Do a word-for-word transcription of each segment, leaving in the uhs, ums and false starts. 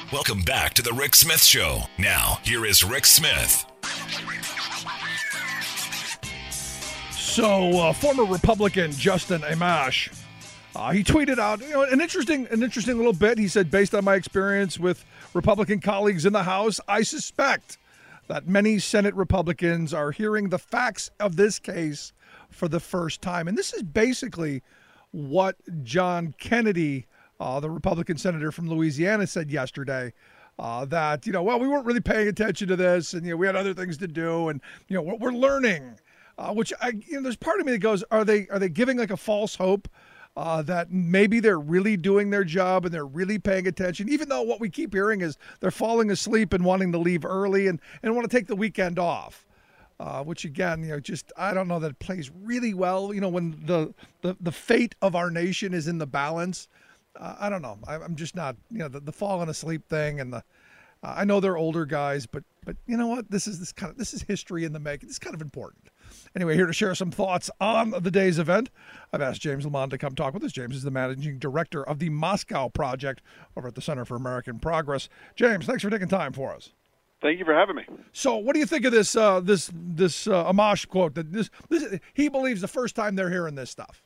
Welcome back to the Rick Smith Show. Now, here is Rick Smith. So, uh, former Republican Justin Amash, uh, he tweeted out, you know, an interesting, an interesting little bit. He said, based on my experience with Republican colleagues in the House, I suspect that many Senate Republicans are hearing the facts of this case for the first time. And this is basically what John Kennedy, uh, the Republican senator from Louisiana, said yesterday. Uh, that, you know, well, we weren't really paying attention to this, and, you know, we had other things to do, and, you know, we're, we're learning. Uh, which I, you know, there's part of me that goes, are they are they giving like a false hope uh, that maybe they're really doing their job and they're really paying attention, even though what we keep hearing is they're falling asleep and wanting to leave early and, and want to take the weekend off, uh, which again, you know, just I don't know that it plays really well. You know, when the the, the fate of our nation is in the balance, uh, I don't know. I, I'm just not, you know, the, the falling asleep thing and the. Uh, I know they're older guys, but but you know what? This is this kind of this is history in the making. It's kind of important. Anyway, here to share some thoughts on the day's event, I've asked James Lamont to come talk with us. James is the managing director of the Moscow Project over at the Center for American Progress. James, thanks for taking time for us. Thank you for having me. So, what do you think of this uh, this this uh, Amash quote? That this this he believes the first time they're hearing this stuff.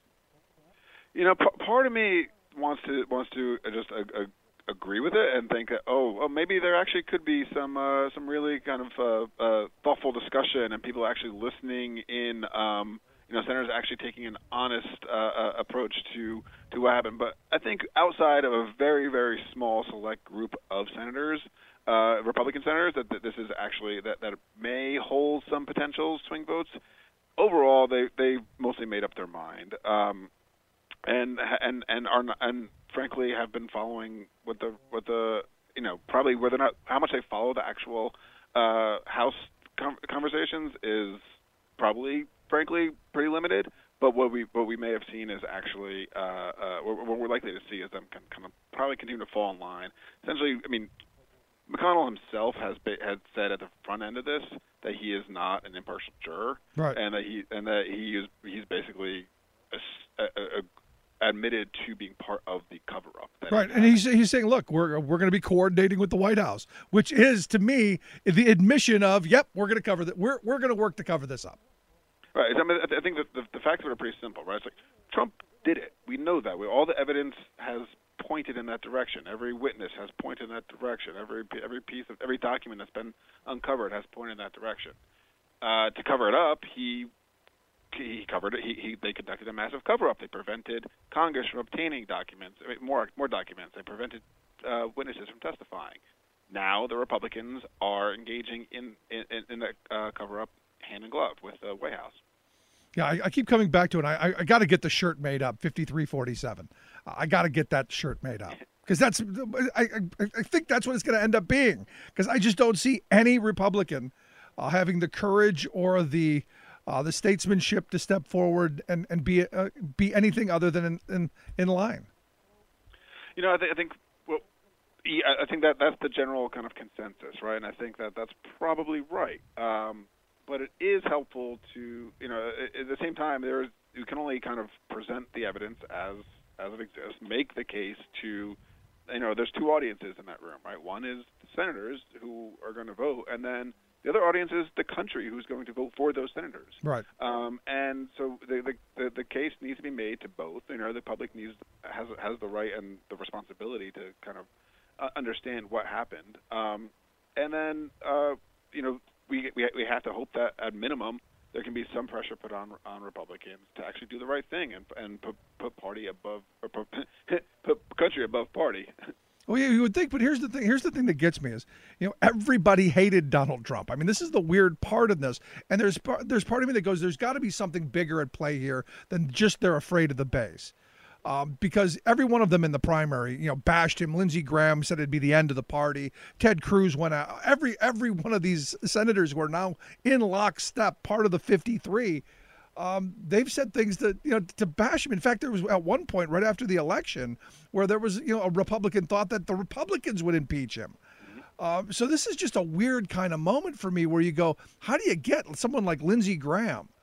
You know, p- part of me wants to wants to just uh, uh, agree with it and think that oh, well, maybe there actually could be some uh, some really kind of uh, uh, thoughtful discussion and people actually listening in. Um, you know, senators actually taking an honest uh, uh, approach to to what happened. But I think outside of a very very small select group of senators, uh, Republican senators, that, that this is actually that that may hold some potential swing votes. Overall, they they mostly made up their mind. Um, and and and are not, and frankly have been following what the what the you know probably whether or not how much they follow the actual uh, House com- conversations is probably frankly pretty limited. But what we what we may have seen is actually uh, uh, what, what we're likely to see is them kind of probably continue to fall in line. Essentially, I mean, McConnell himself has been, has said at the front end of this that he is not an impartial juror, right. and that he and that he is he's basically a, a, a admitted to being part of the cover-up. Right, and he's he's saying, look, we're we're going to be coordinating with the White House, which is to me the admission of, yep, we're going to cover that. We're we're going to work to cover this up. Right. I mean, I think that the, the facts are pretty simple, right? It's like Trump did it. We know that. We, all the evidence has pointed in that direction. Every witness has pointed in that direction. Every every piece of every document that's been uncovered has pointed in that direction. Uh, to cover it up, he. He covered it. He, he, they conducted a massive cover-up. They prevented Congress from obtaining documents, I mean, more more documents. They prevented uh, witnesses from testifying. Now the Republicans are engaging in in, in the uh, cover-up hand in glove with the White House. Yeah, I, I keep coming back to it. I, I got to get the shirt made up, fifty-three forty-seven. I got to get that shirt made up because that's I, I I think that's what it's going to end up being because I just don't see any Republican uh, having the courage or the Uh, the statesmanship to step forward and, and be uh, be anything other than in, in, in line. You know, I, th- I think well, yeah, I think that that's the general kind of consensus, right? And I think that that's probably right. Um, but it is helpful to, you know, at, at the same time, there's you can only kind of present the evidence as as it exists, make the case to, you know, there's two audiences in that room, right? One is the senators who are going to vote, and then the other audience is the country who's going to vote for those senators. Right. Um, and so the, the the the case needs to be made to both. You know, the public needs has has the right and the responsibility to kind of uh, understand what happened. Um, and then uh, you know we, we we have to hope that at minimum there can be some pressure put on on Republicans to actually do the right thing and and put put party above or put, put country above party. Well, yeah, you would think, but here's the thing. Here's the thing that gets me is, you know, everybody hated Donald Trump. I mean, this is the weird part of this, and there's there's part of me that goes, there's got to be something bigger at play here than just they're afraid of the base, um, because every one of them in the primary, you know, bashed him. Lindsey Graham said it'd be the end of the party. Ted Cruz went out. Every every one of these senators who are now in lockstep, part of the fifty-three. Um, they've said things that, you know, to bash him. In fact, there was at one point right after the election where there was, you know, a Republican thought that the Republicans would impeach him. Um, so this is just a weird kind of moment for me where you go, how do you get someone like Lindsey Graham,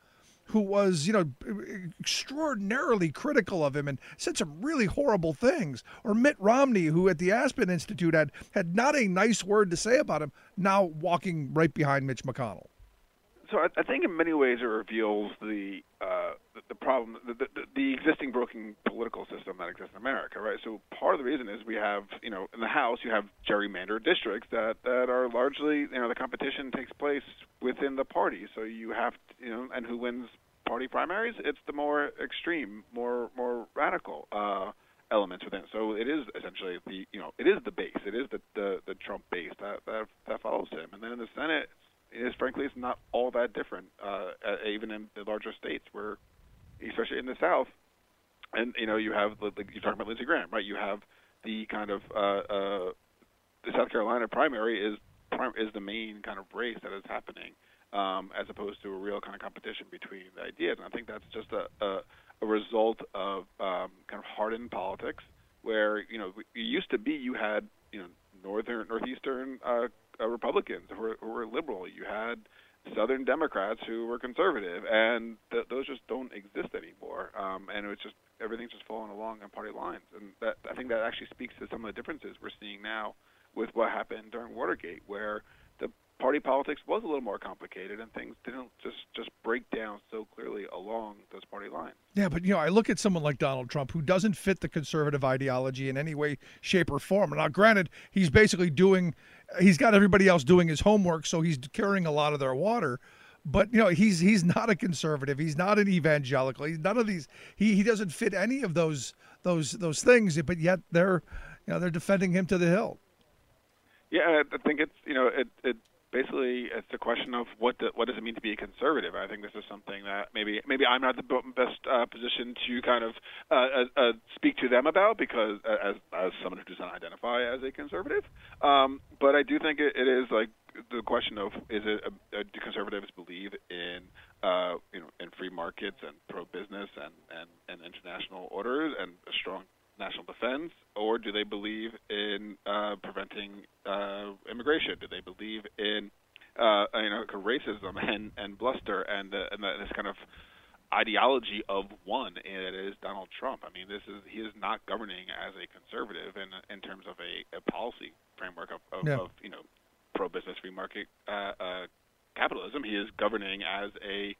who was, you know, extraordinarily critical of him and said some really horrible things. Or Mitt Romney, who at the Aspen Institute had, had not a nice word to say about him, now walking right behind Mitch McConnell. So I, I think in many ways it reveals the uh, the, the problem, the, the, the existing broken political system that exists in America, right? So part of the reason is we have, you know, in the House you have gerrymandered districts that, that are largely, you know, the competition takes place within the party. So you have, to, you know, and who wins party primaries? It's the more extreme, more more radical uh, elements within. So it is essentially the, you know, it is the base, it is the the, the Trump base that, that that follows him, and then in the Senate. It is, frankly, it's not all that different, uh, even in the larger states, where, especially in the South, and you know, you have you're talking about Lindsey Graham, right? You have the kind of uh, uh, the South Carolina primary is is the main kind of race that is happening, um, as opposed to a real kind of competition between the ideas. And I think that's just a a, a result of um, kind of hardened politics, where you know it used to be you had you know northern northeastern. Uh, Uh, Republicans who were, who were liberal. You had Southern Democrats who were conservative, and th- those just don't exist anymore. Um, and it's just everything's just falling along on party lines, and that I think that actually speaks to some of the differences we're seeing now with what happened during Watergate, where the party politics was a little more complicated, and things didn't just just break down so clearly along those party lines. Yeah, but, you know, I look at someone like Donald Trump who doesn't fit the conservative ideology in any way, shape, or form. Now, granted, he's basically doing, he's got everybody else doing his homework, so he's carrying a lot of their water. But, you know, he's he's not a conservative. He's not an evangelical. He's none of these. He he doesn't fit any of those those those things. But yet they're, you know, they're defending him to the hilt. Yeah, I think it's, you know, it it. Basically, it's a question of what the, what does it mean to be a conservative. I think this is something that maybe maybe I'm not the best uh, position to kind of uh, uh, uh, speak to them about, because uh, as as someone who does not identify as a conservative, um, but I do think it, it is like the question of is it a, a, do conservatives believe in uh, you know in free markets and pro business and, and, and international orders and a strong national defense, or do they believe in uh, preventing uh, immigration? Do they believe in uh, you know racism and, and bluster and, uh, and this kind of ideology of one, and it is Donald Trump? I mean, this is he is not governing as a conservative in in terms of a, a policy framework of, of, yeah. of you know pro-business free market uh, uh, capitalism. He is governing as a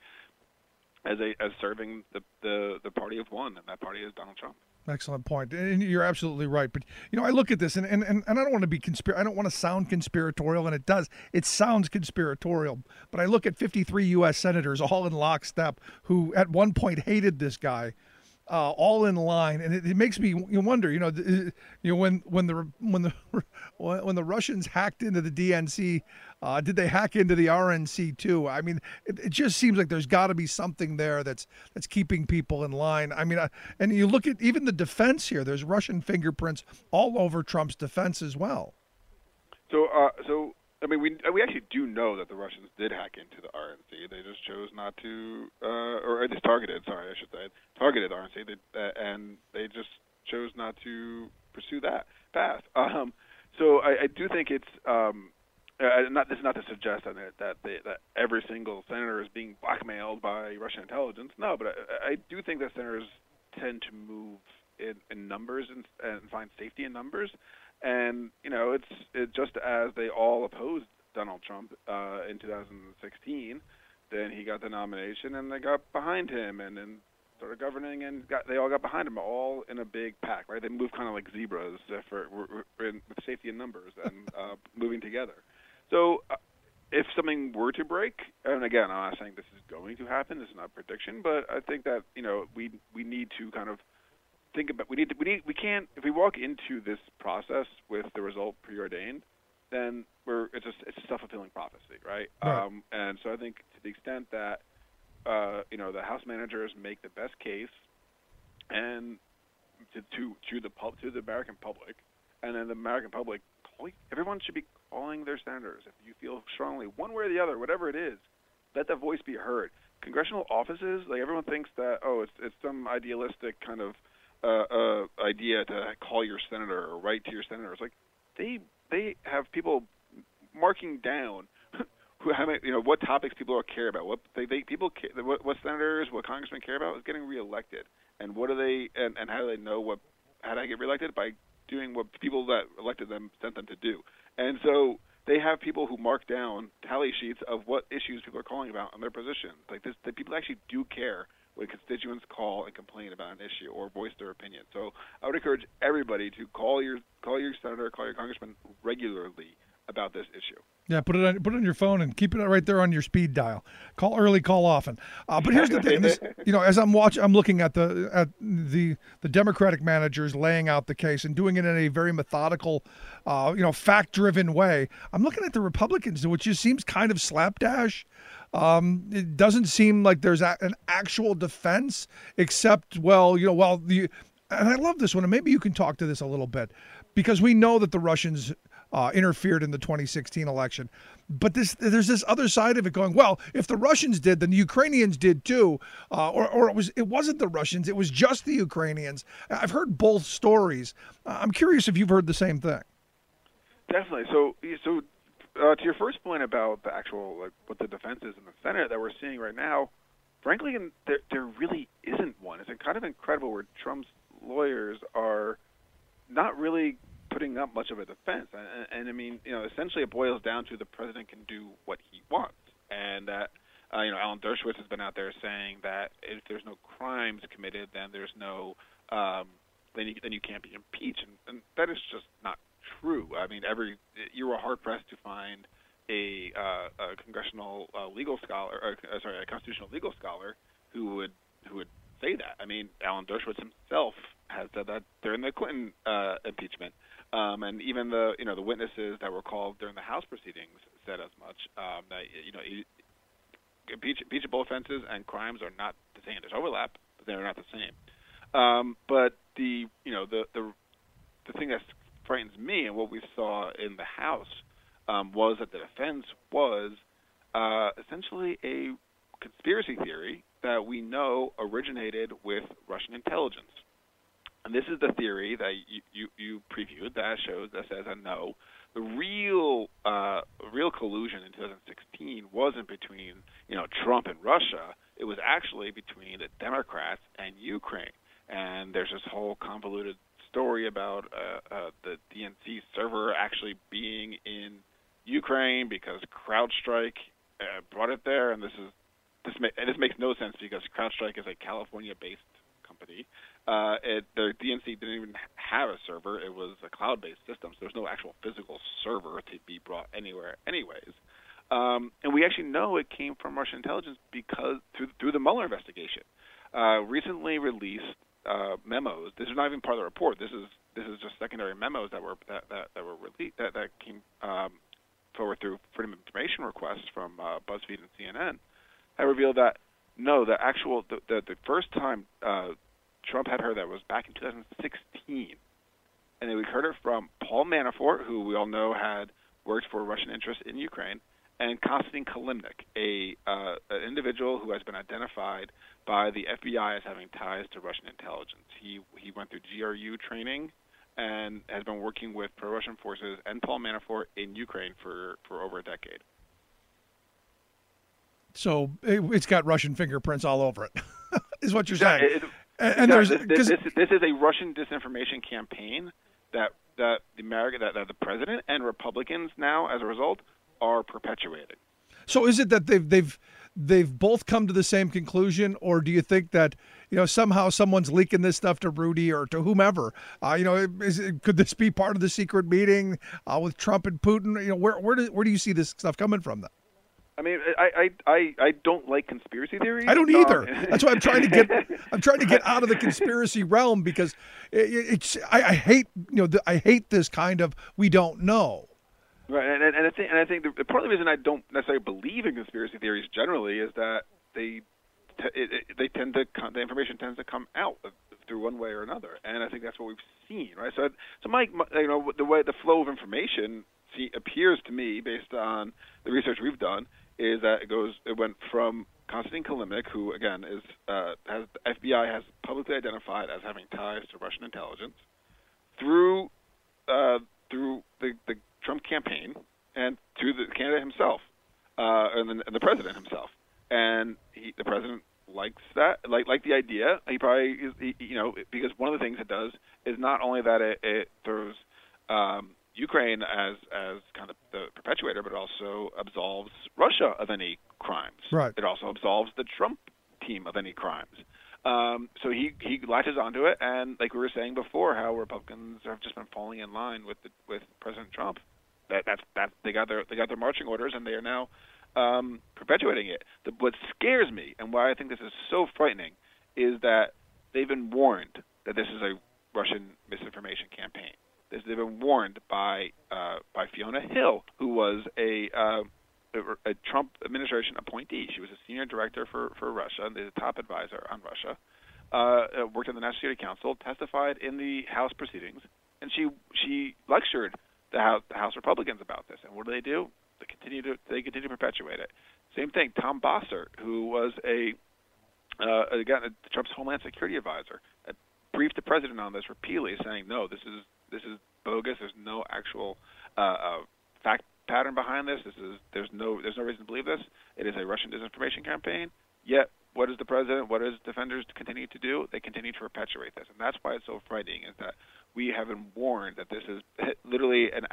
as a as serving the, the the party of one, and that party is Donald Trump. Excellent point, and you're absolutely right. But you know, I look at this, and and, and I don't want to be conspir. I don't want to sound conspiratorial, and it does. It sounds conspiratorial. But I look at fifty-three U S senators, all in lockstep, who at one point hated this guy, uh, all in line, and it, it makes me you wonder. You know, you know when when the when the when the Russians hacked into the D N C, uh, did they hack into the R N C too? I mean, it, it just seems like there's got to be something there that's that's keeping people in line. I mean, uh, and you look at even the defense here. There's Russian fingerprints all over Trump's defense as well. So, uh, so I mean, we we actually do know that the Russians did hack into the R N C. They just chose not to, uh, or at least targeted. Sorry, I should say targeted R N C, they, uh, and they just chose not to pursue that path. Um, so I, I do think it's um, uh, not. This is not to suggest that that, they, that every single senator is being blackmailed by Russian intelligence. No, but I, I do think that senators tend to move in, in numbers and, and find safety in numbers. And, you know, it's it, just as they all opposed Donald Trump uh, in two thousand sixteen, then he got the nomination and they got behind him and then started governing and got, they all got behind him, all in a big pack, right? They moved kind of like zebras for, for, in, with safety in numbers and uh, moving together. So uh, if something were to break, and again, I'm not saying this is going to happen, this is not a prediction, but I think that, you know, we we need to kind of think about we need to, we need we can't if we walk into this process with the result preordained, then we're it's a it's a self-fulfilling prophecy, right? Right. Um, and so I think to the extent that uh, you know the House managers make the best case, and to to to the pub to the American public, and then the American public, everyone should be calling their senators if you feel strongly one way or the other, whatever it is, let that voice be heard. Congressional offices, like everyone thinks that oh it's it's some idealistic kind of Uh, uh, idea to call your senator or write to your senator. It's like they they have people marking down who, how many, you know, what topics people are care about. What they, they people, care, what, what senators, what congressmen care about is getting reelected. And what do they, and, and how do they know what, how do I get reelected? By doing what people that elected them sent them to do. And so they have people who mark down tally sheets of what issues people are calling about on their positions. Like this, the people actually do care when constituents call and complain about an issue or voice their opinion. So I would encourage everybody to call your call your senator, call your congressman regularly about this issue. Yeah, put it on put it on your phone and keep it right there on your speed dial. Call early, call often. Uh, but here's the thing: this, you know, as I'm watching, I'm looking at the at the the Democratic managers laying out the case and doing it in a very methodical, uh, you know, fact-driven way. I'm looking at the Republicans, which just seems kind of slapdash. Um, it doesn't seem like there's a, an actual defense, except, well, you know, well, the and I love this one, and maybe you can talk to this a little bit, because we know that the Russians Uh, interfered in the twenty sixteen election. But this, there's this other side of it going, well, if the Russians did, then the Ukrainians did too. Uh, or or it, was, it wasn't the Russians, it was just the Ukrainians. I've heard both stories. Uh, I'm curious if you've heard the same thing. Definitely. So, so uh, to your first point about the actual, like, what the defense is in the Senate that we're seeing right now, frankly, there, there really isn't one. It's kind of incredible where Trump's lawyers are not really putting up much of a defense, and, and I mean, you know, essentially it boils down to the president can do what he wants, and that, uh, you know, Alan Dershowitz has been out there saying that if there's no crimes committed, then there's no, um, then you then you can't be impeached, and, and that is just not true. I mean, every you were hard pressed to find a, uh, a congressional uh, legal scholar, or, uh, sorry, a constitutional legal scholar who would who would say that. I mean, Alan Dershowitz himself has said that during the Clinton uh, impeachment. Um, and even the you know the witnesses that were called during the House proceedings said as much. Um, that you know impeach, impeachable offenses and crimes are not the same. There's overlap, but they're not the same. Um, but the you know the, the the thing that frightens me and what we saw in the House um, was that the defense was uh, essentially a conspiracy theory that we know originated with Russian intelligence. And this is the theory that you, you, you previewed that shows that says, uh, no, the real uh, real collusion in twenty sixteen wasn't between you know Trump and Russia. It was actually between the Democrats and Ukraine. And there's this whole convoluted story about uh, uh, the D N C server actually being in Ukraine because CrowdStrike uh, brought it there. And this is this, ma- and this makes no sense because CrowdStrike is a California-based company. Uh, it, the D N C didn't even have a server. It was a cloud-based system, so there's no actual physical server to be brought anywhere anyways. Um, and we actually know it came from Russian intelligence because through, through the Mueller investigation. Uh, recently released uh, memos. This is not even part of the report. This is this is just secondary memos that were that, that, that were released that, that came um, forward through Freedom of Information requests from uh, BuzzFeed and C N N. That revealed that no, the actual the, the, the first time uh, Trump had heard that was back in two thousand sixteen, and then we heard it from Paul Manafort, who we all know had worked for Russian interests in Ukraine, and Konstantin Kilimnik, a uh, an individual who has been identified by the F B I as having ties to Russian intelligence. He he went through G R U training and has been working with pro-Russian forces and Paul Manafort in Ukraine for, for over a decade. So it, it's got Russian fingerprints all over it, is what you're saying. Yeah, it, and, and there's this, this, this, this is a Russian disinformation campaign that that the America that, that the president and Republicans now, as a result, are perpetuating. So is it that they've they've they've both come to the same conclusion, or do you think that you know somehow someone's leaking this stuff to Rudy or to whomever? Uh, you know, is it, could this be part of the secret meeting uh, with Trump and Putin? You know, where where do where do you see this stuff coming from? Then? I mean, I, I, I, I don't like conspiracy theories. I don't either. Um, That's why I'm trying to get I'm trying to get out of the conspiracy realm because it, it's I, I hate you know the, I hate this kind of we don't know. Right, and, and I think and I think the, part of the reason I don't necessarily believe in conspiracy theories generally is that they t- it, it, they tend to come, the information tends to come out through one way or another, and I think that's what we've seen, right? So, so Mike, you know, the way the flow of information see, appears to me, based on the research we've done, is that it goes it went from Konstantin Kilimnik, who again is uh, has the F B I has publicly identified as having ties to Russian intelligence, through uh, through the, the Trump campaign and to the candidate himself. Uh, than the, the president himself. And he, the president likes that, like like the idea. He probably, is, he, you know, because one of the things it does is not only that it, it throws um, Ukraine as as kind of the perpetuator, but also absolves Russia of any crimes. Right. It also absolves the Trump team of any crimes. Um, so he, he latches onto it, and like we were saying before, how Republicans have just been falling in line with the, with President Trump. That that's that they got their they got their marching orders, and they are now um, perpetuating it. The, what scares me, and why I think this is so frightening, is that they've been warned that this is a Russian misinformation campaign. This, they've been warned by uh, by Fiona Hill, who was a uh, a Trump administration appointee. She was a senior director for, for Russia, and the top advisor on Russia, uh, worked in the National Security Council, testified in the House proceedings, and she she lectured the House, the House Republicans about this. And what do they do? They continue to they continue to perpetuate it. Same thing. Tom Bossert, who was a uh, again Trump's Homeland Security advisor, uh, briefed the president on this repeatedly, saying, "No, this is this is bogus. There's no actual uh, uh, fact pattern behind this. This is there's no there's no reason to believe this. It is a Russian disinformation campaign." Yet, what does the president, what does defenders continue to do? They continue to perpetuate this, and that's why it's so frightening. Is that we have been warned that this is literally an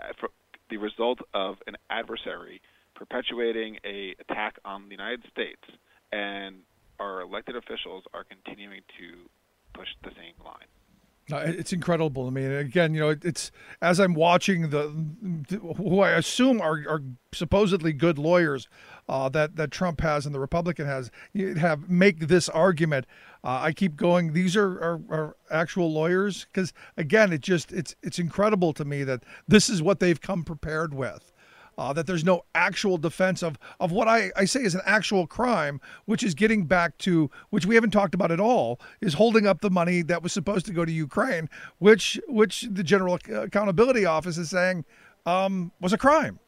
the result of an adversary perpetuating a attack on the United States, and our elected officials are continuing to push the same line. Uh, it's incredible to me. And again, you know, it, it's as I'm watching the, who I assume are, are supposedly good lawyers uh, that that Trump has and the Republican has have make this argument. Uh, I keep going. These are are, are actual lawyers, because again, it just it's it's incredible to me that this is what they've come prepared with. Uh, that there's no actual defense of, of what I, I say is an actual crime, which is getting back to, which we haven't talked about at all, is holding up the money that was supposed to go to Ukraine, which which the General Accountability Office is saying um, was a crime.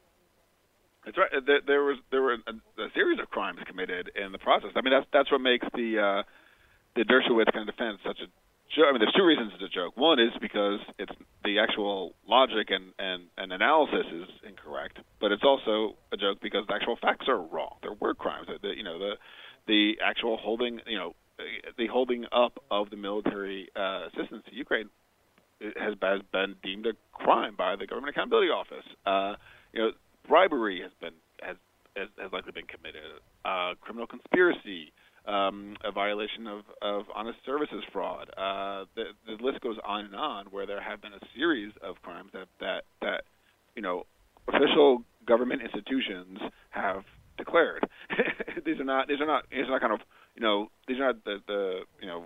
That's right. There, there was there were a, a series of crimes committed in the process. I mean, that's that's what makes the uh, the Dershowitz kind of defense such a joke. I mean, there's two reasons it's a joke. One is because it's the actual logic and, and, and analysis is incorrect, but it's also a joke because the actual facts are wrong. There were crimes. The, you know, the the actual holding, you know, the holding up of the military uh, assistance to Ukraine has been deemed a crime by the Government Accountability Office. Uh, you know, bribery has been has has, has likely been committed. Uh, criminal conspiracy. Um, a violation of, of honest services fraud. Uh, the, the list goes on and on, where there have been a series of crimes that, that, that you know, official government institutions have declared. these are not these are not these are not kind of you know these are not the, the you know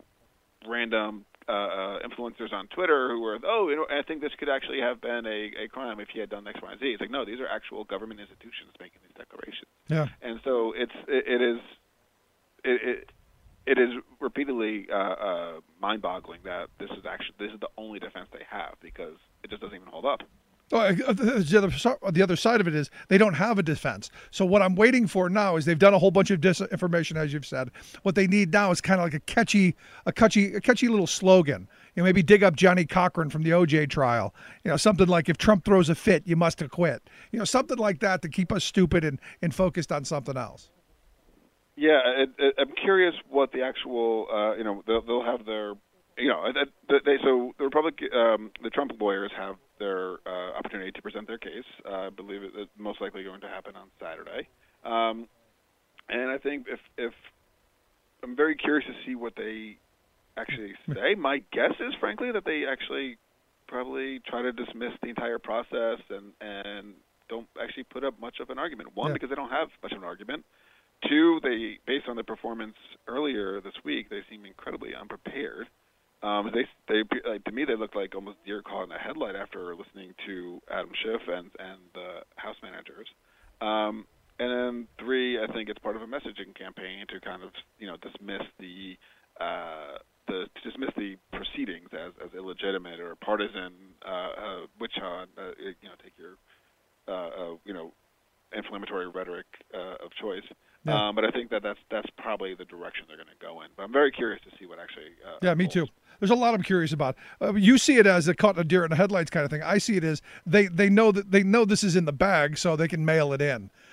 random uh, uh, influencers on Twitter who were oh you know I think this could actually have been a, a crime if he had done X, Y, and Z. It's like no, these are actual government institutions making these declarations. Yeah, and so it's it, it is. It, it it is repeatedly uh, uh, mind-boggling that this is actually this is the only defense they have, because it just doesn't even hold up. Oh, the other, the other side of it is they don't have a defense. So what I'm waiting for now is they've done a whole bunch of disinformation, as you've said. What they need now is kind of like a catchy, a catchy, a catchy little slogan. You know, maybe dig up Johnny Cochran from the O J trial. You know, something like if Trump throws a fit, you must acquit. You know, something like that to keep us stupid and, and focused on something else. Yeah, it, it, I'm curious what the actual, uh, you know, they'll, they'll have their, you know, they, they, so the Republic, um, the Trump lawyers have their uh, opportunity to present their case. Uh, I believe it's most likely going to happen on Saturday, um, and I think if if I'm very curious to see what they actually say. My guess is, frankly, that they actually probably try to dismiss the entire process and and don't actually put up much of an argument. One, yeah. because they don't have much of an argument. Two, they, based on the performance earlier this week, they seem incredibly unprepared. Um, they, they, like, to me, they look like almost deer caught in a headlight after listening to Adam Schiff and and the House managers. Um, and then three, I think it's part of a messaging campaign to kind of, you know, dismiss the uh, the to dismiss the proceedings as, as illegitimate or partisan uh, uh, witch hunt. Uh, you know, take your uh, uh, you know inflammatory rhetoric uh, of choice. Yeah. Um, but I think that that's that's probably the direction they're going to go in. But I'm very curious to see what actually. Uh, yeah, me too. There's a lot I'm curious about. Uh, you see it as a caught a deer in the headlights kind of thing. I see it as they, they know that they know this is in the bag, so they can mail it in.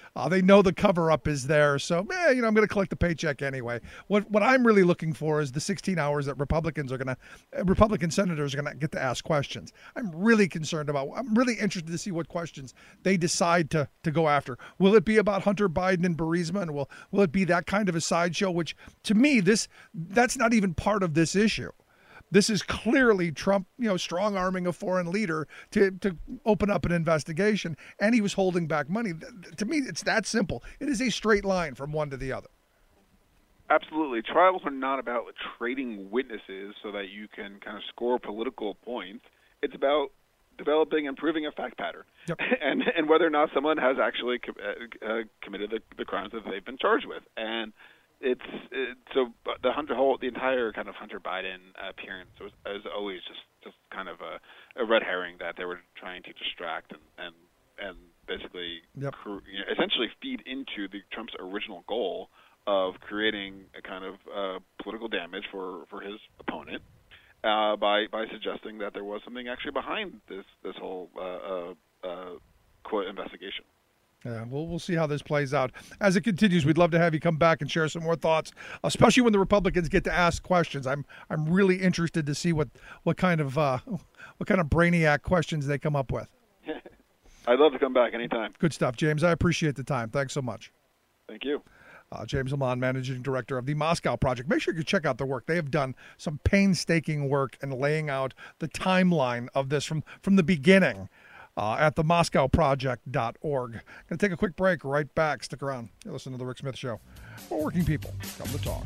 Uh, they know the cover-up is there, so eh, you know I'm going to collect the paycheck anyway. What what I'm really looking for is the sixteen hours that Republicans are going to, Republican senators are going to get to ask questions. I'm really concerned about. I'm really interested to see what questions they decide to to go after. Will it be about Hunter Biden and Burisma, and will will it be that kind of a sideshow? Which to me, this that's not even part of this issue. This is clearly Trump, you know, strong-arming a foreign leader to, to open up an investigation, and he was holding back money. To me, it's that simple. It is a straight line from one to the other. Absolutely. Trials are not about trading witnesses so that you can kind of score political points. It's about developing and proving a fact pattern, yep. and and whether or not someone has actually com- uh, committed the, the crimes that they've been charged with. And It's it, so the Hunter whole the entire kind of Hunter Biden appearance was, was always just, just kind of a, a red herring that they were trying to distract and and, and basically yep. cr- you know, essentially feed into the Trump's original goal of creating a kind of uh, political damage for, for his opponent uh, by by suggesting that there was something actually behind this this whole uh, uh, uh, quote investigation. Yeah, we'll, we'll see how this plays out. As it continues, we'd love to have you come back and share some more thoughts, especially when the Republicans get to ask questions. I'm I'm really interested to see what, what kind of uh, what kind of brainiac questions they come up with. I'd love to come back anytime. Good stuff, James. I appreciate the time. Thanks so much. Thank you. Uh, James Lamont, Managing Director of the Moscow Project. Make sure you check out their work. They have done some painstaking work in laying out the timeline of this from, from the beginning. Uh, at the moscow project dot org. Going to take a quick break. Right back. Stick around. You listen to The Rick Smith Show. For working people, come to talk.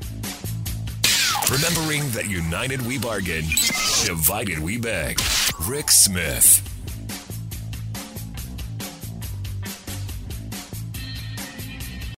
Remembering that united we bargain, divided we beg. Rick Smith.